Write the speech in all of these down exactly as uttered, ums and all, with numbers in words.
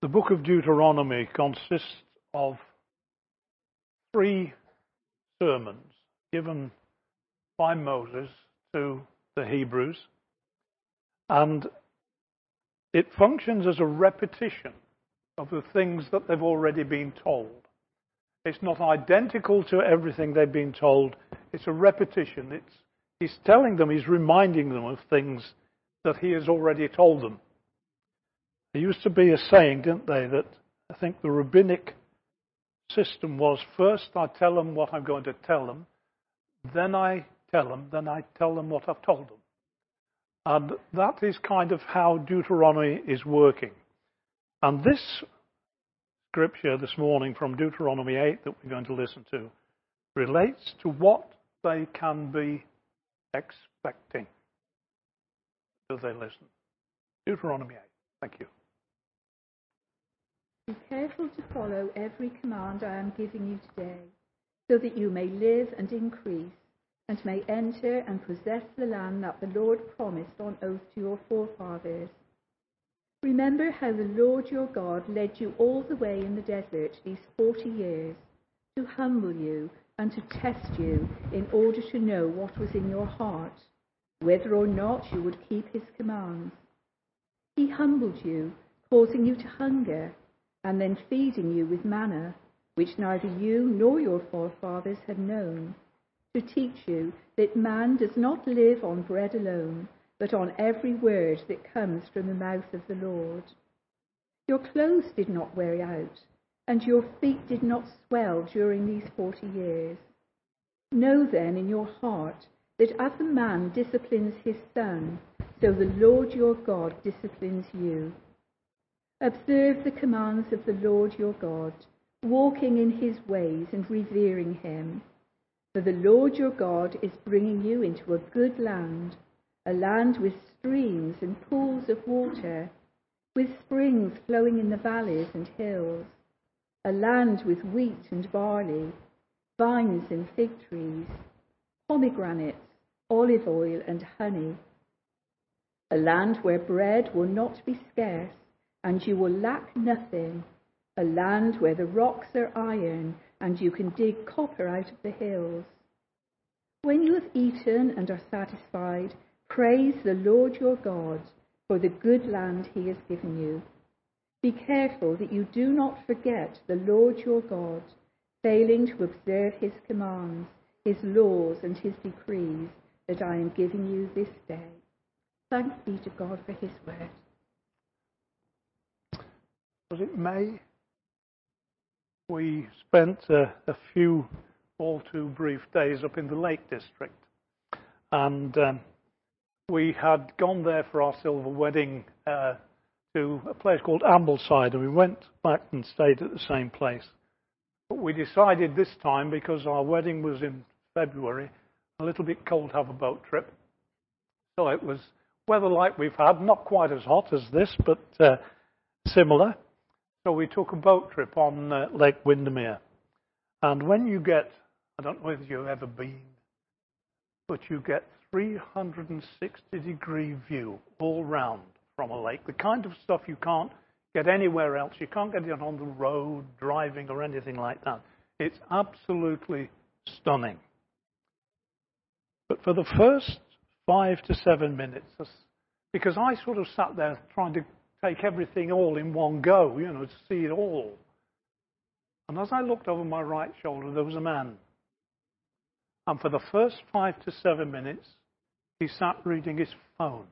The book of Deuteronomy consists of three sermons given by Moses to the Hebrews, and it functions as a repetition of the things that they've already been told. It's not identical to everything they've been told. It's a repetition. It's, he's telling them, he's reminding them of things that he has already told them. There used to be a saying, didn't they, that I think the rabbinic system was, first I tell them what I'm going to tell them, then I tell them, then I tell them what I've told them. And that is kind of how Deuteronomy is working. And this scripture this morning from Deuteronomy eight that we're going to listen to relates to what they can be expecting. Do they listen? Deuteronomy eight. Thank you. Be careful to follow every command I am giving you today, so that you may live and increase, and may enter and possess the land that the Lord promised on oath to your forefathers. Remember how the Lord your God led you all the way in the desert these forty years, to humble you and to test you in order to know what was in your heart, whether or not you would keep his commands. He humbled you, causing you to hunger, and then feeding you with manna, which neither you nor your forefathers had known, to teach you that man does not live on bread alone, but on every word that comes from the mouth of the Lord. Your clothes did not wear out, and your feet did not swell during these forty years. Know then in your heart that as a man disciplines his son, so the Lord your God disciplines you. Observe the commands of the Lord your God, walking in his ways and revering him. For the Lord your God is bringing you into a good land, a land with streams and pools of water, with springs flowing in the valleys and hills, a land with wheat and barley, vines and fig trees, pomegranates, olive oil and honey, a land where bread will not be scarce, and you will lack nothing, a land where the rocks are iron, and you can dig copper out of the hills. When you have eaten and are satisfied, praise the Lord your God for the good land he has given you. Be careful that you do not forget the Lord your God, failing to observe his commands, his laws and his decrees that I am giving you this day. Thanks be to God for his word. Was it May? We spent uh, a few all too brief days up in the Lake District, and um, we had gone there for our silver wedding uh, to a place called Ambleside, and we went back and stayed at the same place. But we decided this time, because our wedding was in February, a little bit cold to have a boat trip. So it was weather like we've had, not quite as hot as this, but uh, similar. So we took a boat trip on uh, Lake Windermere. And when you get, I don't know whether you've ever been, but you get three hundred sixty degree view all round from a lake. The kind of stuff you can't get anywhere else. You can't get it on the road, driving or anything like that. It's absolutely stunning. But for the first five to seven minutes, because I sort of sat there trying to take everything all in one go, you know, to see it all. And as I looked over my right shoulder, there was a man. And for the first five to seven minutes, he sat reading his phone.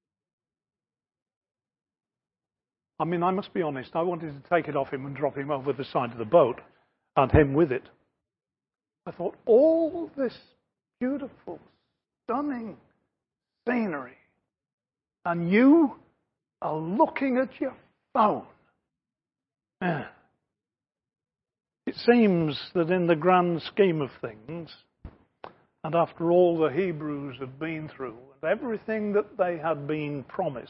I mean, I must be honest, I wanted to take it off him and drop him over the side of the boat, and him with it. I thought, all this beautiful, stunning scenery, and you are looking at your phone. Yeah. It seems that in the grand scheme of things, and after all the Hebrews had been through, and everything that they had been promised,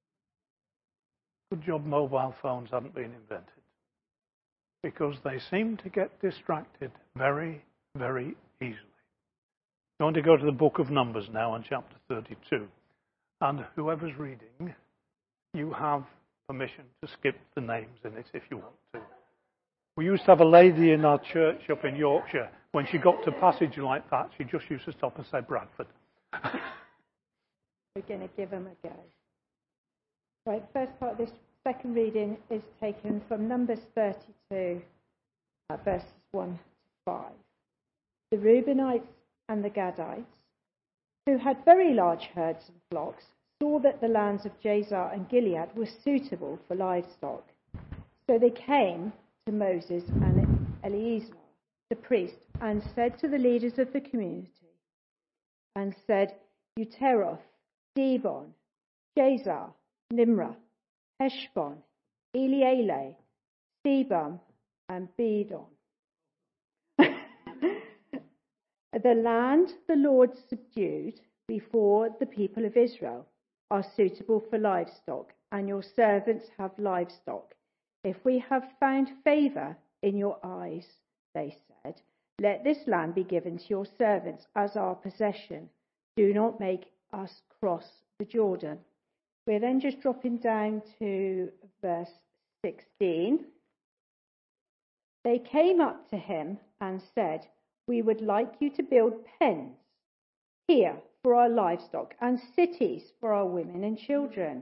good job mobile phones hadn't been invented, because they seem to get distracted very, very easily. I'm going to go to the book of Numbers now, in chapter thirty-two. And whoever's reading, you have permission to skip the names in it if you want to. We used to have a lady in our church up in Yorkshire. When she got to passage like that, she just used to stop and say Bradford. We're going to give them a go. Right, the first part of this second reading is taken from Numbers thirty-two, uh, verses one to five. The Reubenites and the Gadites, who had very large herds and flocks, saw that the lands of Jazer and Gilead were suitable for livestock. So they came to Moses and Eleazar, the priest, and said to the leaders of the community, and said, Uteroth, Dibon, Jazer, Nimrah, Heshbon, Elealeh, Sebam, and Bedon. The land the Lord subdued before the people of Israel are suitable for livestock, and your servants have livestock. If we have found favour in your eyes, they said, let this land be given to your servants as our possession. Do not make us cross the Jordan. We're then just dropping down to verse sixteen. They came up to him and said, we would like you to build pens here for our livestock and cities for our women and children.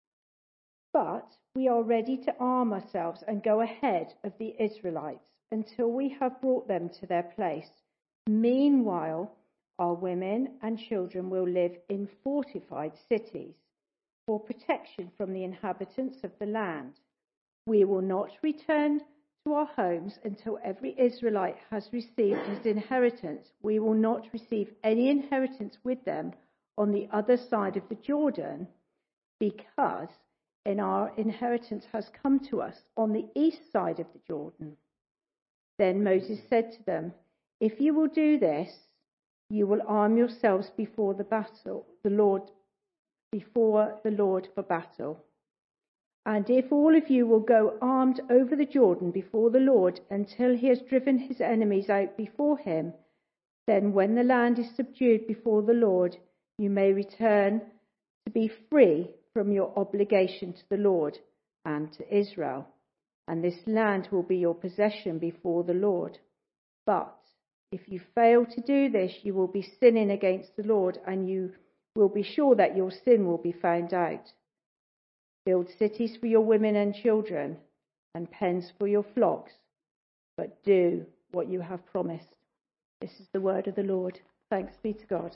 But we are ready to arm ourselves and go ahead of the Israelites until we have brought them to their place. Meanwhile, our women and children will live in fortified cities for protection from the inhabitants of the land. We will not return to our homes until every Israelite has received his inheritance. We will not receive any inheritance with them on the other side of the Jordan, because in our inheritance has come to us on the east side of the Jordan. Then Moses said to them, if you will do this, you will arm yourselves before the battle, the Lord, before the Lord for battle. And if all of you will go armed over the Jordan before the Lord until he has driven his enemies out before him, then when the land is subdued before the Lord, you may return to be free from your obligation to the Lord and to Israel. And this land will be your possession before the Lord. But if you fail to do this, you will be sinning against the Lord, and you will be sure that your sin will be found out. Build cities for your women and children, and pens for your flocks, but do what you have promised. This is the word of the Lord. Thanks be to God.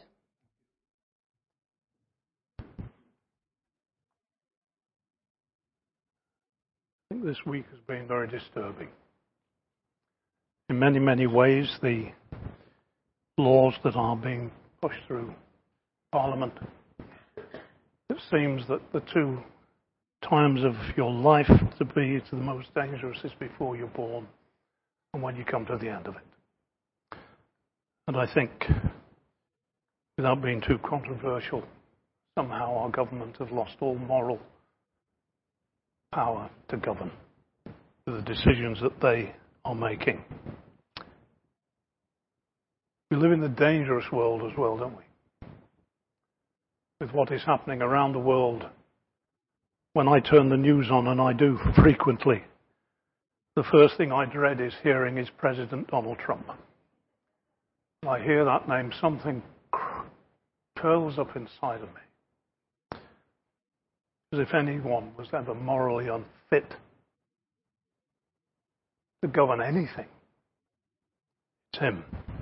I think this week has been very disturbing. In many, many ways, the laws that are being pushed through Parliament, it seems that the two times of your life to be to the most dangerous is before you're born and when you come to the end of it. And I think, without being too controversial, somehow our government have lost all moral power to govern with the decisions that they are making. We live in a dangerous world as well, don't we? With what is happening around the world. When I turn the news on, and I do frequently, the first thing I dread is hearing is President Donald Trump. When I hear that name, something curls up inside of me. As if anyone was ever morally unfit to govern anything. It's him.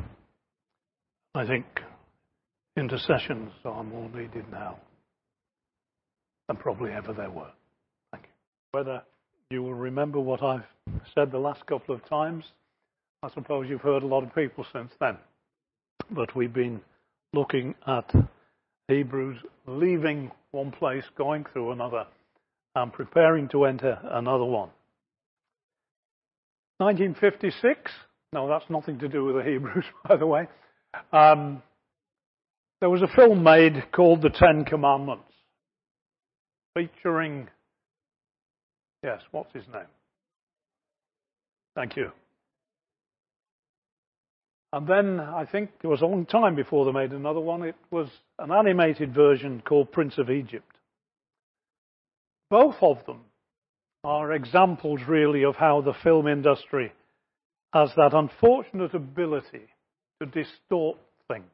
I think intercessions are more needed now than probably ever there were. Thank you. Whether you will remember what I've said the last couple of times, I suppose you've heard a lot of people since then. But we've been looking at Hebrews leaving one place, going through another, and preparing to enter another one. nineteen fifty-six, no, that's nothing to do with the Hebrews, by the way. Um, there was a film made called The Ten Commandments, featuring, yes, what's his name? Thank you. And then I think it was a long time before they made another one. It was an animated version called Prince of Egypt. Both of them are examples really of how the film industry has that unfortunate ability to distort things.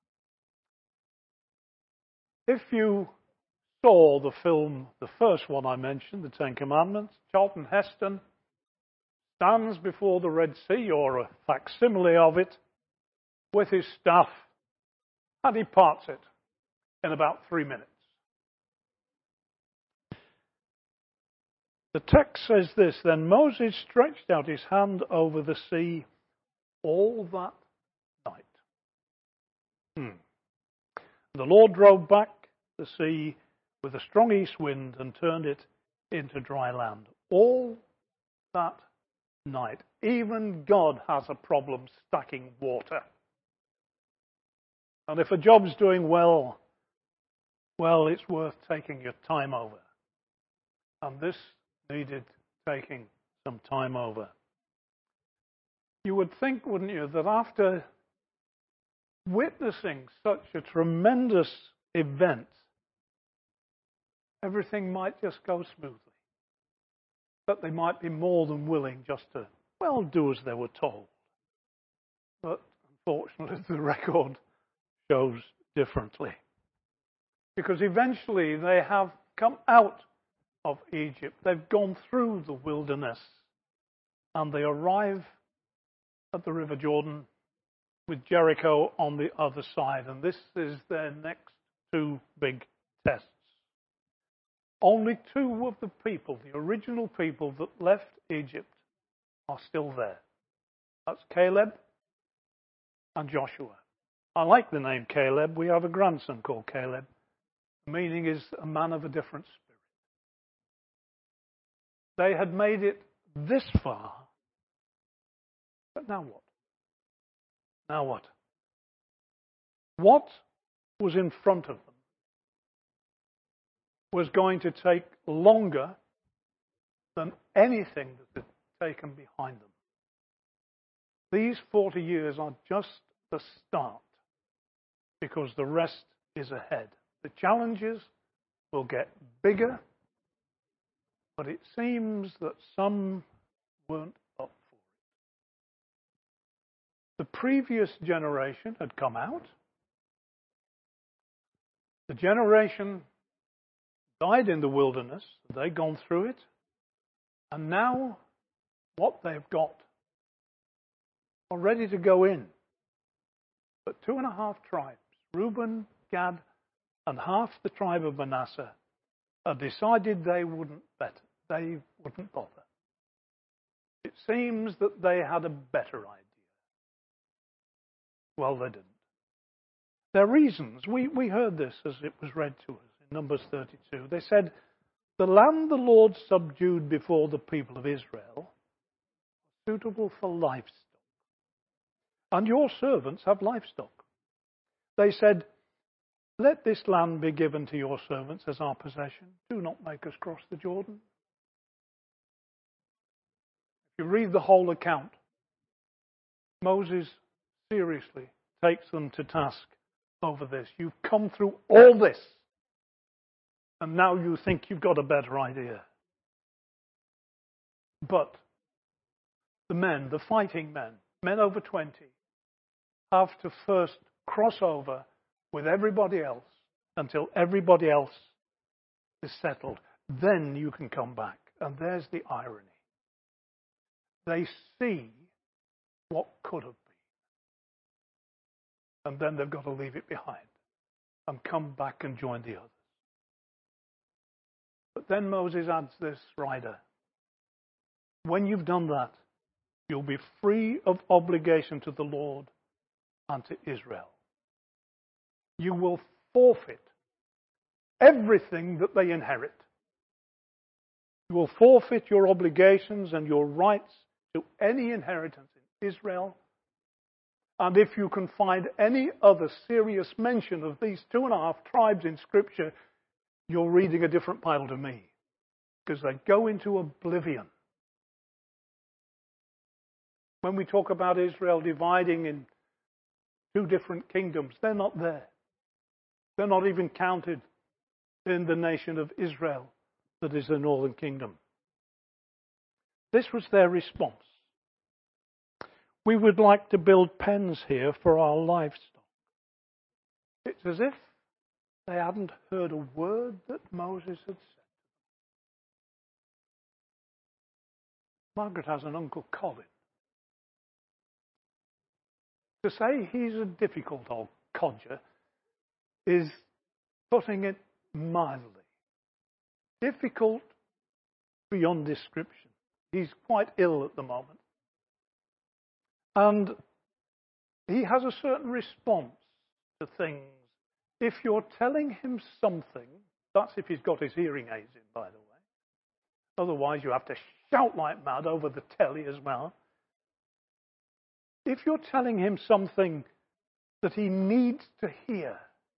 If you saw the film, the first one I mentioned, The Ten Commandments, Charlton Heston stands before the Red Sea, or a facsimile of it, with his staff, and he parts it in about three minutes. The text says this, then Moses stretched out his hand over the sea all that night. Hmm. The Lord drove back the sea with a strong east wind and turned it into dry land. All that night. Even God has a problem stacking water. And if a job's doing well, well, it's worth taking your time over. And this needed taking some time over. You would think, wouldn't you, that after witnessing such a tremendous event, everything might just go smoothly. That they might be more than willing just to, well, do as they were told. But unfortunately, the record shows differently. Because eventually they have come out of Egypt. They've gone through the wilderness. And they arrive at the River Jordan with Jericho on the other side. And this is their next two big tests. Only two of the people, the original people that left Egypt, are still there. That's Caleb and Joshua. I like the name Caleb. We have a grandson called Caleb. The meaning is a man of a different spirit. They had made it this far. But now what? Now what? What was in front of them was going to take longer than anything that had taken behind them. These forty years are just the start, because the rest is ahead. The challenges will get bigger, but it seems that some weren't up for it. The previous generation had come out. The generation died in the wilderness. They'd gone through it. And now what they've got are ready to go in. But two and a half tribes, Reuben, Gad, and half the tribe of Manasseh, had decided they wouldn't bet, they wouldn't bother. It seems that they had a better idea. Well, they didn't. Their reasons, we, we heard this as it was read to us in Numbers thirty-two. They said, the land the Lord subdued before the people of Israel was suitable for livestock. And your servants have livestock. They said, let this land be given to your servants as our possession. Do not make us cross the Jordan. If you read the whole account, Moses seriously takes them to task over this. You've come through all this, and now you think you've got a better idea. But the men, the fighting men, men over twenty, have to first cross over with everybody else until everybody else is settled. Then you can come back. And there's the irony. They see what could have been. And then they've got to leave it behind and come back and join the others. But then Moses adds this rider. When you've done that, you'll be free of obligation to the Lord and to Israel. You will forfeit everything that they inherit. You will forfeit your obligations and your rights to any inheritance in Israel. And if you can find any other serious mention of these two and a half tribes in Scripture, you're reading a different Bible to me. Because they go into oblivion. When we talk about Israel dividing in two different kingdoms, they're not there. They're not even counted in the nation of Israel that is the northern kingdom. This was their response. We would like to build pens here for our livestock. It's as if they hadn't heard a word that Moses had said. Margaret has an uncle Colin. To say he's a difficult old codger is putting it mildly. Difficult beyond description. He's quite ill at the moment. And he has a certain response to things. If you're telling him something, that's if he's got his hearing aids in, by the way. Otherwise, you have to shout like mad over the telly as well. If you're telling him something that he needs to hear,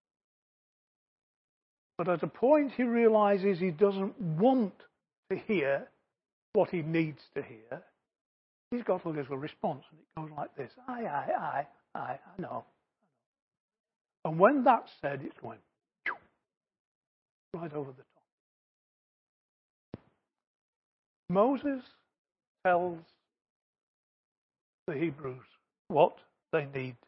but at a point he realizes he doesn't want to hear what he needs to hear, he's got a little response, and it goes like this. Aye, aye, aye, aye, I know. And when that's said, it's going right over the top. Moses tells the Hebrews what they need to hear.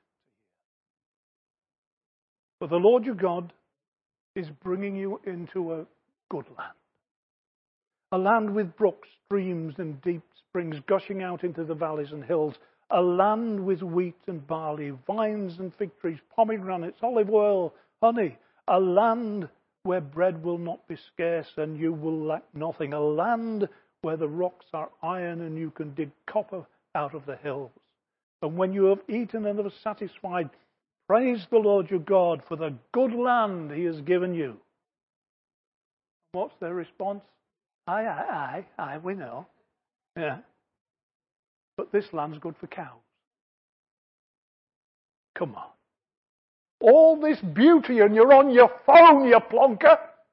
For the Lord your God is bringing you into a good land. A land with brooks, streams and deep springs gushing out into the valleys and hills. A land with wheat and barley, vines and fig trees, pomegranates, olive oil, honey. A land where bread will not be scarce and you will lack nothing. A land where the rocks are iron and you can dig copper out of the hills. And when you have eaten and are satisfied, praise the Lord your God for the good land he has given you. What's their response? Aye, aye, aye, aye, we know. Yeah. But this land's good for cows. Come on. All this beauty and you're on your phone, you plonker.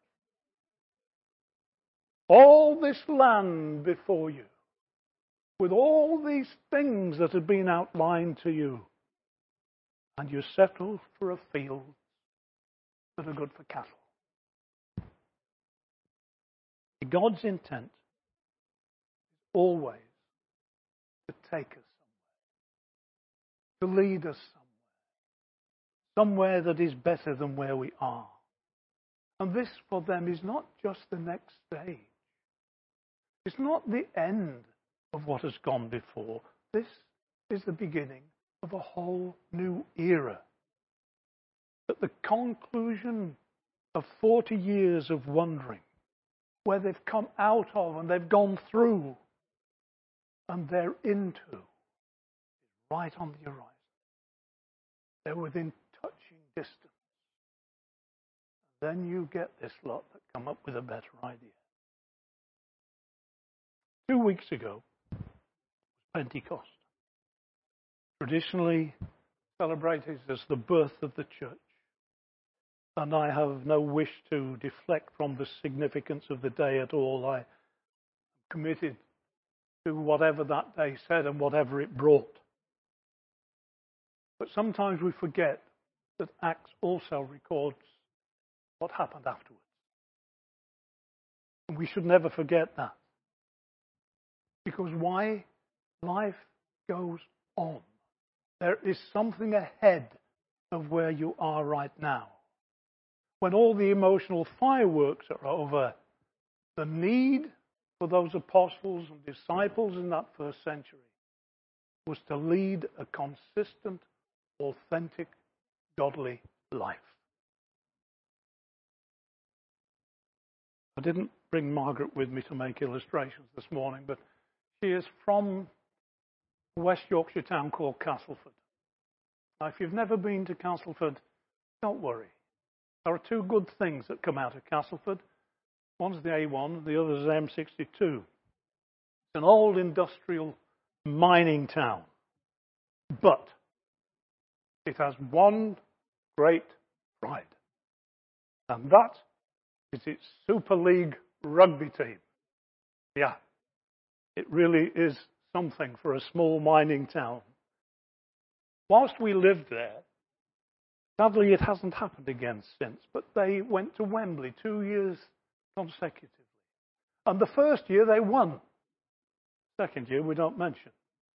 All this land before you, with all these things that have been outlined to you, and you settle for a field that are good for cattle. God's intent is always to take us somewhere, to lead us somewhere, somewhere that is better than where we are. And this for them is not just the next stage. It's not the end of what has gone before. This is the beginning of a whole new era. At the conclusion of forty years of wandering, where they've come out of and they've gone through and they're into, right on the horizon. They're within touching distance. Then you get this lot that come up with a better idea. Two weeks ago was Pentecost, traditionally celebrated as the birth of the church. And I have no wish to deflect from the significance of the day at all. I am committed to whatever that day said and whatever it brought. But sometimes we forget that Acts also records what happened afterwards. And we should never forget that. Because why? Life goes on. There is something ahead of where you are right now. When all the emotional fireworks are over, the need for those apostles and disciples in that first century was to lead a consistent, authentic, godly life. I didn't bring Margaret with me to make illustrations this morning, but she is from a West Yorkshire town called Castleford. Now, if you've never been to Castleford, don't worry. There are two good things that come out of Castleford. One's the A one, the other's the M sixty-two. It's an old industrial mining town. But it has one great pride. And that is its Super League rugby team. Yeah, it really is something for a small mining town. Whilst we lived there, sadly it hasn't happened again since, but they went to Wembley two years consecutively. And the first year they won. Second year we don't mention.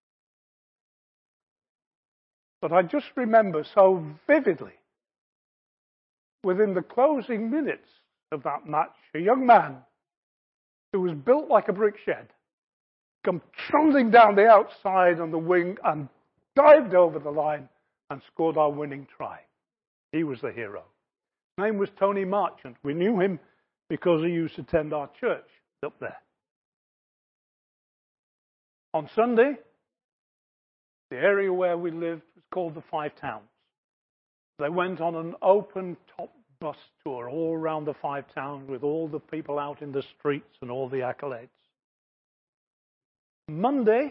But I just remember so vividly, within the closing minutes of that match, a young man who was built like a brick shed come trundling down the outside on the wing and dived over the line and scored our winning try. He was the hero. His name was Tony Marchant. We knew him because he used to attend our church up there. On Sunday, the area where we lived was called the Five Towns. They went on an open-top bus tour all around the Five Towns with all the people out in the streets and all the accolades. Monday,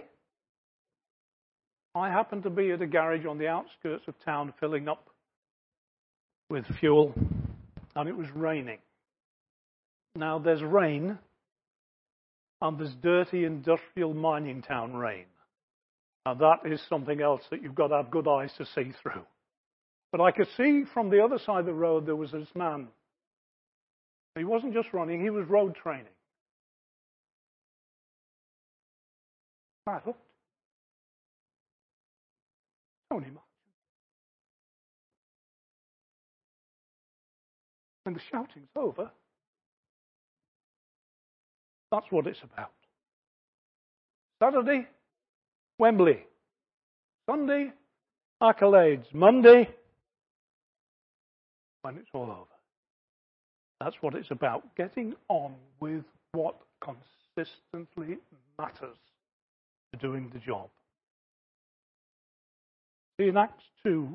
I happened to be at a garage on the outskirts of town filling up with fuel, and it was raining. Now, there's rain, and there's dirty industrial mining town rain. And that is something else that you've got to have good eyes to see through. But I could see from the other side of the road there was this man. He wasn't just running, he was road training. I looked. Tony Marchant. When the shouting's over, that's what it's about. Saturday, Wembley. Sunday, accolades. Monday, when it's all over. That's what it's about. Getting on with what consistently matters to doing the job. See, in Acts two,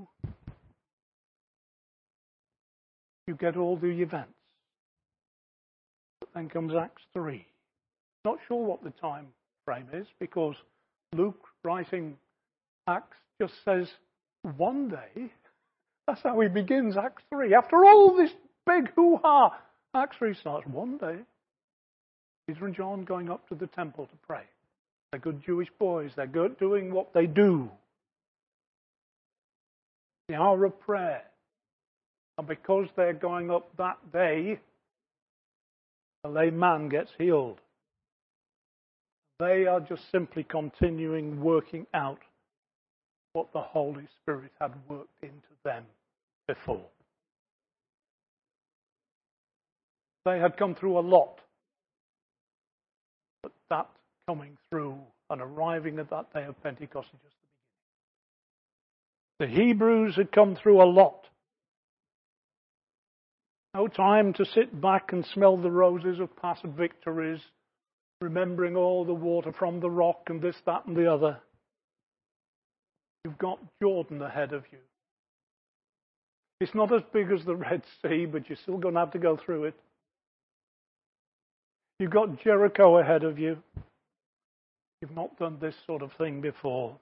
you get all the events. But then comes Acts three. Not sure what the time frame is, because Luke, writing Acts, just says one day. That's how he begins Acts three. After all this big hoo-ha, Acts three starts one day. Peter and John going up to the temple to pray. They're good Jewish boys. They're good doing what they do. The hour of prayer. And because they're going up that day, a lame man gets healed. They are just simply continuing working out what the Holy Spirit had worked into them before. They had come through a lot. But that coming through and arriving at that day of Pentecost is just the beginning. The Hebrews had come through a lot. No time to sit back and smell the roses of past victories, remembering all the water from the rock and this, that, and the other. You've got Jordan ahead of you. It's not as big as the Red Sea, but you're still going to have to go through it. You've got Jericho ahead of you. You've not done this sort of thing before.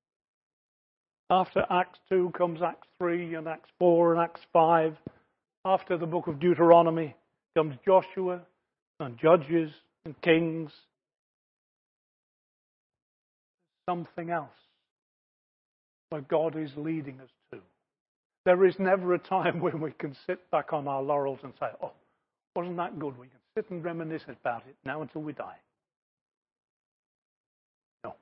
After Acts two comes Acts three and Acts four and Acts five. After the book of Deuteronomy comes Joshua and Judges and Kings. Something else where God is leading us to. There is never a time when we can sit back on our laurels and say, oh, wasn't that good? We can sit and reminisce about it now until we die. No.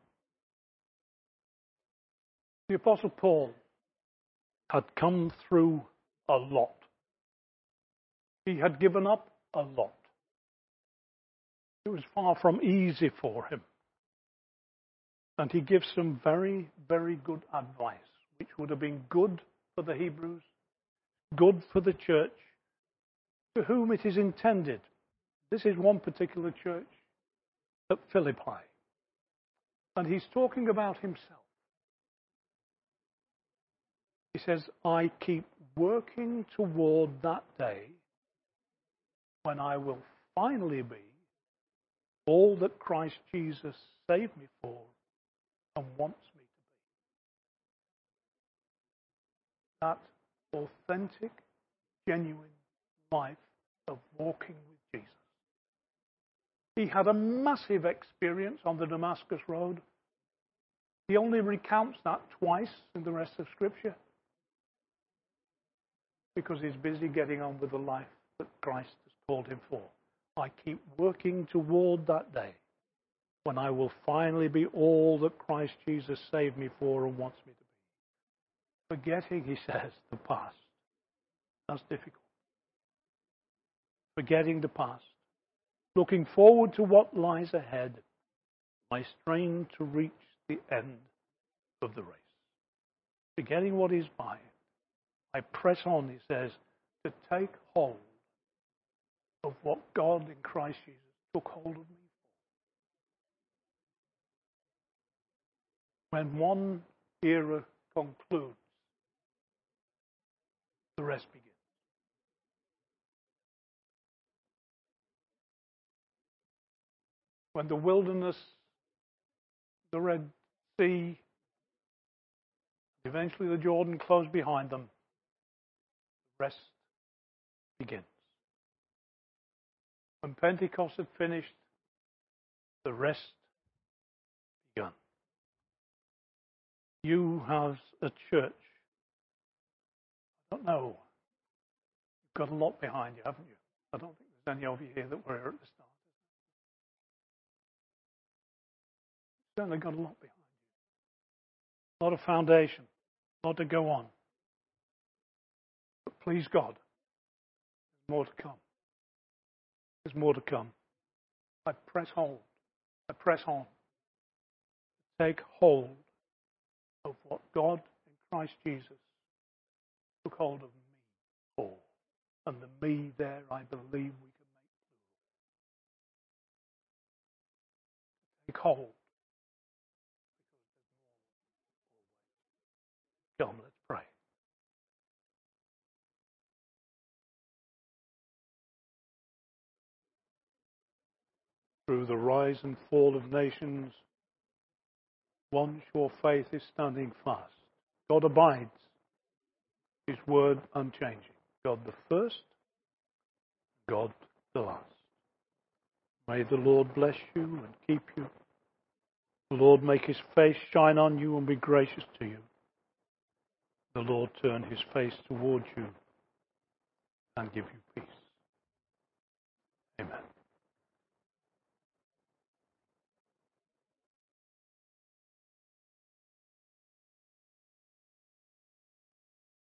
The Apostle Paul had come through a lot. He had given up a lot. It was far from easy for him. And he gives some very, very good advice, which would have been good for the Hebrews, good for the church, to whom it is intended. This is one particular church at Philippi. And he's talking about himself. He says, I keep working toward that day when I will finally be all that Christ Jesus saved me for and wants me to be. That authentic, genuine life of walking with Jesus. He had a massive experience on the Damascus Road. He only recounts that twice in the rest of Scripture because he's busy getting on with the life that Christ has called him for. I keep working toward that day. when I will finally be all that Christ Jesus saved me for and wants me to be. Forgetting, he says, the past. That's difficult. Forgetting the past. Looking forward to what lies ahead. I strain to reach the end of the race. Forgetting what is by. I press on, he says, to take hold of what God in Christ Jesus took hold of me for. When one era concludes, the rest begins. When the wilderness, the Red Sea, eventually the Jordan closed behind them, the rest begins. When Pentecost had finished, the rest begun. You have a church. I don't know. You've got a lot behind you, haven't you? I don't think there's any of you here that were here at the start. You've certainly got a lot behind you. A lot of foundation. A lot to go on. But please God, there's more to come. There's more to come. I press hold. I press on. Take hold of what God in Christ Jesus took hold of me for. And the me there, I believe we can make plural. Take hold. Come, let's pray. Through the rise and fall of nations, one sure faith is standing fast. God abides, his word unchanging. God the first, God the last. May the Lord bless you and keep you. The Lord make his face shine on you and be gracious to you. The Lord turn his face towards you and give you peace. Amen.